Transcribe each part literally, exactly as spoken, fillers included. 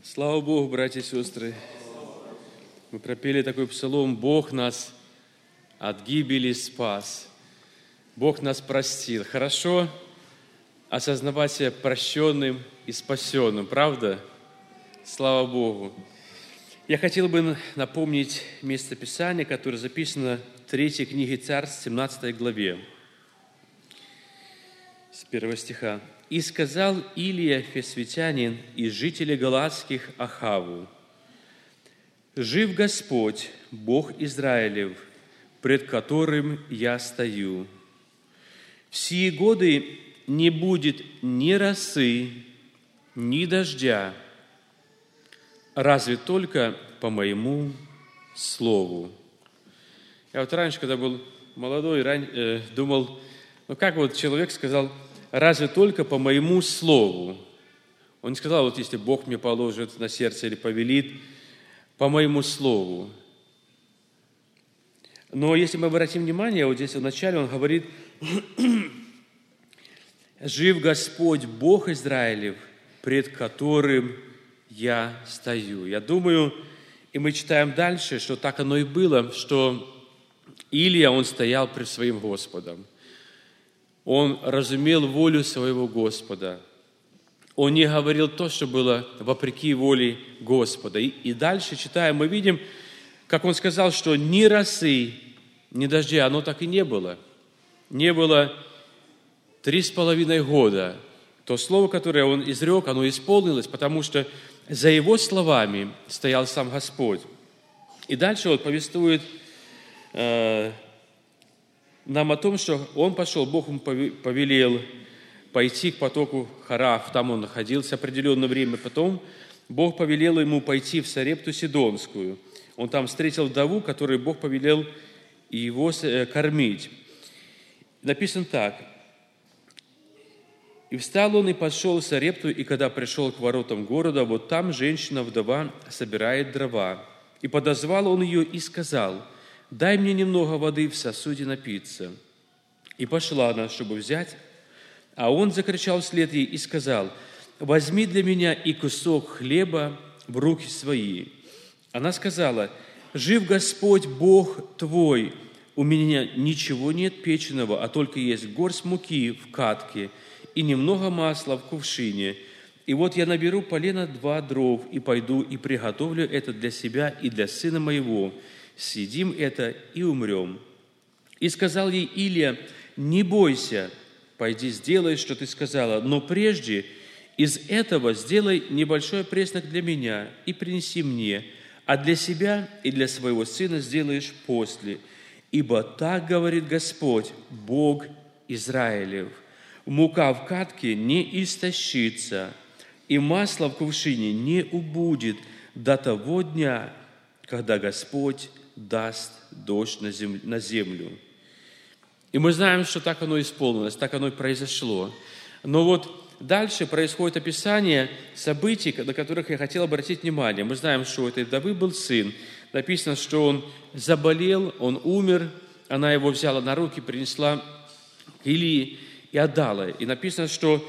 Слава Богу, братья и сестры. Мы пропели такой псалом: «Бог нас от гибели спас». Бог нас простил. Хорошо осознавать себя прощенным и спасенным, правда? Слава Богу. Я хотел бы напомнить место Писания, которое записано в третьей книге Царств, семнадцатой главе, с первого стиха. «И сказал Илия Фесвитянин из жителей Галаадских Ахаву: жив Господь, Бог Израилев, пред которым я стою. В сии годы не будет ни росы, ни дождя, разве только по моему слову». Я вот раньше, когда был молодой, ран... э, думал, ну как вот человек сказал: «разве только по моему слову». Он не сказал: вот если Бог мне положит на сердце или повелит, по моему слову. Но если мы обратим внимание, вот здесь в начале он говорит: «Жив Господь, Бог Израилев, пред которым я стою». Я думаю, и мы читаем дальше, что так оно и было, что Илия, он стоял пред своим Господом. Он разумел волю своего Господа. Он не говорил то, что было вопреки воле Господа. И, и дальше, читаем, мы видим, как он сказал, что ни росы, ни дождя, оно так и не было. Не было три с половиной года. То слово, которое он изрек, оно исполнилось, потому что за его словами стоял сам Господь. И дальше вот повествует э, нам о том, что он пошел, Бог ему повелел пойти к потоку Харав, там он находился определенное время. Потом Бог повелел ему пойти в Сарепту Сидонскую. Он там встретил вдову, которой Бог повелел его кормить. Написано так: «И встал он и пошел в Сарепту, и когда пришел к воротам города, вот там женщина-вдова собирает дрова. И подозвал он ее и сказал: дай мне немного воды в сосуде напиться. И пошла она, чтобы взять, а он закричал вслед ей и сказал: возьми для меня и кусок хлеба в руки свои. Она сказала: жив Господь, Бог твой, у меня ничего нет печеного, а только есть горсть муки в катке и немного масла в кувшине. И вот я наберу полено два дров и пойду и приготовлю это для себя и для сына моего. Съедим это и умрем». И сказал ей Илия: не бойся, пойди сделай, что ты сказала, но прежде из этого сделай небольшой преснок для меня и принеси мне, а для себя и для своего сына сделаешь после. Ибо так говорит Господь, Бог Израилев: мука в катке не истощится, и масло в кувшине не убудет до того дня, когда Господь даст дождь на землю. И мы знаем, что так оно исполнилось, так оно и произошло. Но вот дальше происходит описание событий, на которых я хотел обратить внимание. Мы знаем, что у этой вдовы был сын. Написано, что он заболел, он умер, она его взяла на руки, принесла к Илии и отдала. И написано, что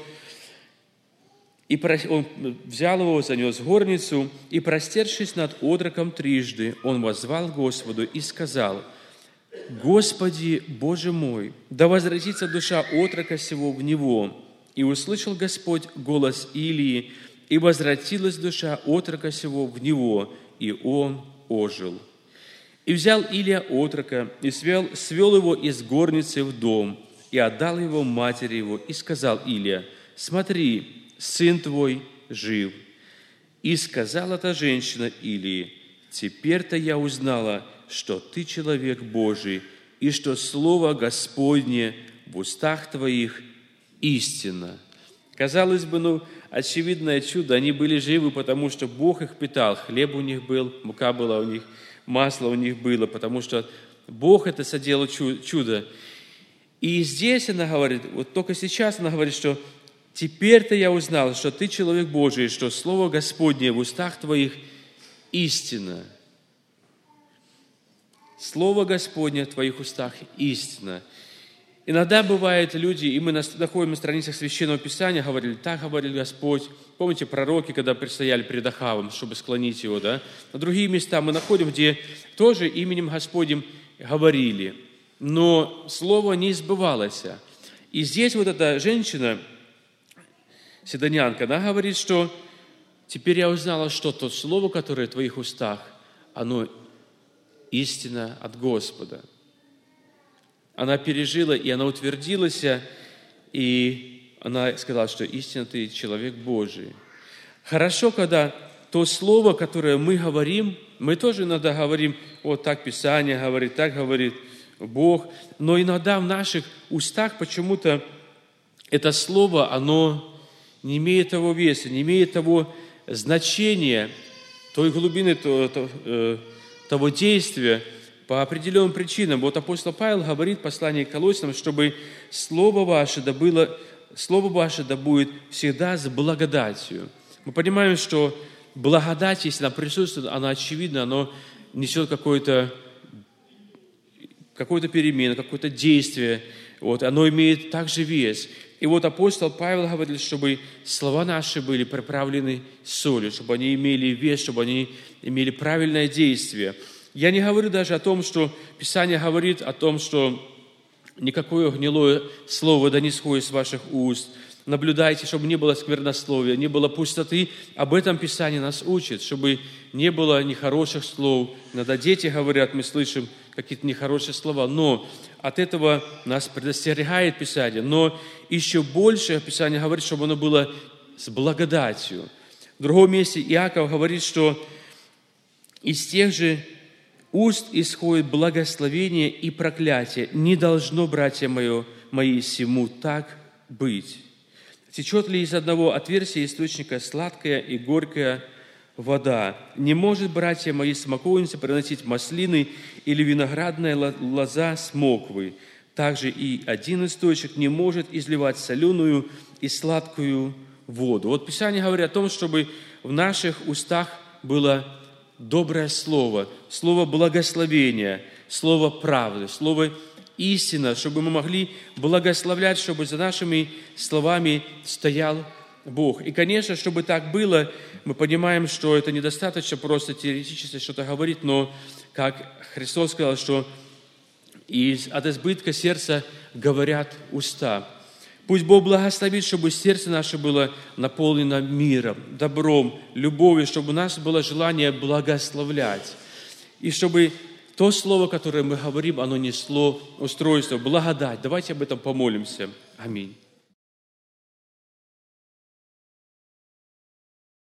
и он взял его, занес в горницу, и, простершись над отроком трижды, он воззвал к Господу и сказал: «Господи, Боже мой, да возвратится душа отрока сего в него». И услышал Господь голос Илии, и возвратилась душа отрока сего в него, и он ожил. И взял Илия отрока, и свел, свел его из горницы в дом, и отдал его матери его, и сказал Илия: «Смотри, сын твой жив». И сказала та женщина Илии: «Теперь-то я узнала, что ты человек Божий, и что слово Господне в устах твоих истина». Казалось бы, ну, очевидное чудо, они были живы, потому что Бог их питал, хлеб у них был, мука была у них, масло у них было, потому что Бог это соделал чудо. И здесь она говорит, вот только сейчас она говорит, что «теперь-то я узнал, что ты человек Божий, что слово Господне в устах твоих истина». Слово Господне в твоих устах истина. Иногда бывают люди, и мы находим на страницах Священного Писания, говорили, так говорил Господь. Помните, пророки, когда предстояли перед Ахавом, чтобы склонить его, да? На другие места мы находим, где тоже именем Господним говорили. Но слово не сбывалось. И здесь вот эта женщина, сидонянка, она говорит, что теперь я узнала, что то слово, которое в твоих устах, оно истина от Господа. Она пережила, и она утвердилась, и она сказала, что истинно ты человек Божий. Хорошо, когда то слово, которое мы говорим, мы тоже иногда говорим, вот так Писание говорит, так говорит Бог, но иногда в наших устах почему-то это слово, оно не имеет того веса, не имеет того значения, той глубины, того, того действия, по определенным причинам. Вот апостол Павел говорит в послании к Колоссянам, чтобы слово ваше да было, слово ваше да будет всегда с благодатью. Мы понимаем, что благодать, если она присутствует, она очевидна, она несет какое-то, какое-то перемену, какое-то действие. Вот, оно имеет также вес. И вот апостол Павел говорит, чтобы слова наши были приправлены солью, чтобы они имели вес, чтобы они имели правильное действие. Я не говорю даже о том, что Писание говорит о том, что никакое гнилое слово да не сходит с ваших уст. Наблюдайте, чтобы не было сквернословия, не было пустоты. Об этом Писание нас учит, чтобы не было нехороших слов. Иногда дети говорят, мы слышим какие-то нехорошие слова, но от этого нас предостерегает Писание. Но еще больше Писание говорит, чтобы оно было с благодатью. В другом месте Иаков говорит, что из тех же уст исходит благословение и проклятие. Не должно, братья мои, мои, сему так быть. Течет ли из одного отверстия источника сладкая и горькая вода? Не может, братья мои, смоковница приносить маслины или виноградная лоза смоквы. Также и один источник не может изливать соленую и сладкую воду. Вот Писание говорит о том, чтобы в наших устах было доброе слово, слово благословения, слово правды, слово истина, чтобы мы могли благословлять, чтобы за нашими словами стоял Бог. И, конечно, чтобы так было, мы понимаем, что это недостаточно просто теоретически что-то говорить, но, как Христос сказал, что из, от избытка сердца говорят уста. Пусть Бог благословит, чтобы сердце наше было наполнено миром, добром, любовью, чтобы у нас было желание благословлять. И чтобы то слово, которое мы говорим, оно несло устройство, благодать. Давайте об этом помолимся. Аминь.